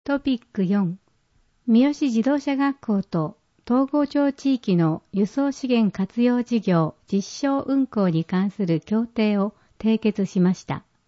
トピック4、三好自動車学校と東郷町地域の輸送資源活用事業実証運行に関する協定を締結しました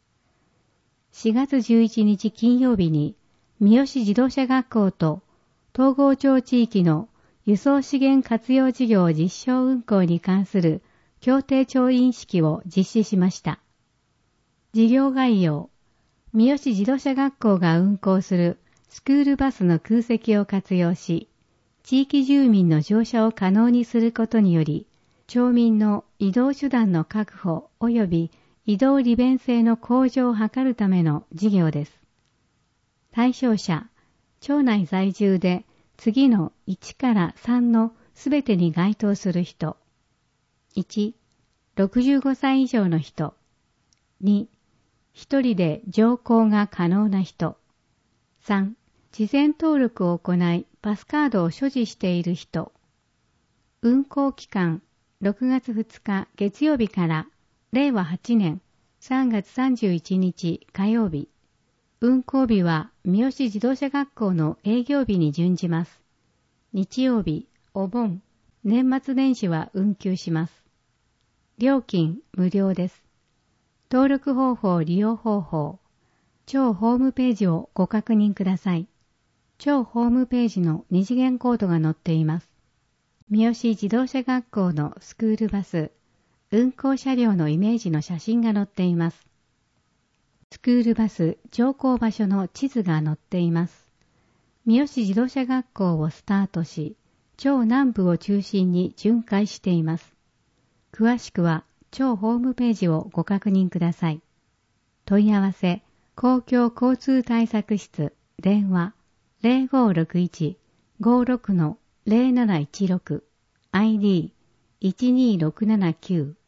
。4月11日金曜日に三好自動車学校と東郷町地域の輸送資源活用事業実証運行に関する協定調印式を実施しました。事業概要、三好自動車学校が運行するスクールバスの空席を活用し、地域住民の乗車を可能にすることにより、町民の移動手段の確保及び移動利便性の向上を図るための事業です。対象者、町内在住で次の1から3のすべてに該当する人。1、65歳以上の人。2、1人で乗降が可能な人。3、事前登録を行いパスカードを所持している人。運行期間6月2日月曜日から令和8年3月31日火曜日。運行日は三好自動車学校の営業日に準じます。日曜日、お盆、年末年始は運休します。料金無料です。登録方法、利用方法。町ホームページをご確認ください。町ホームページの二次元コードが載っています。三好自動車学校のスクールバス、運行車両のイメージの写真が載っています。スクールバス乗降場所の地図が載っています。三好自動車学校をスタートし、町南部を中心に巡回しています。詳しくは町ホームページをご確認ください。問い合わせ、公共交通対策室、電話、0561-56-0716、ID1267-9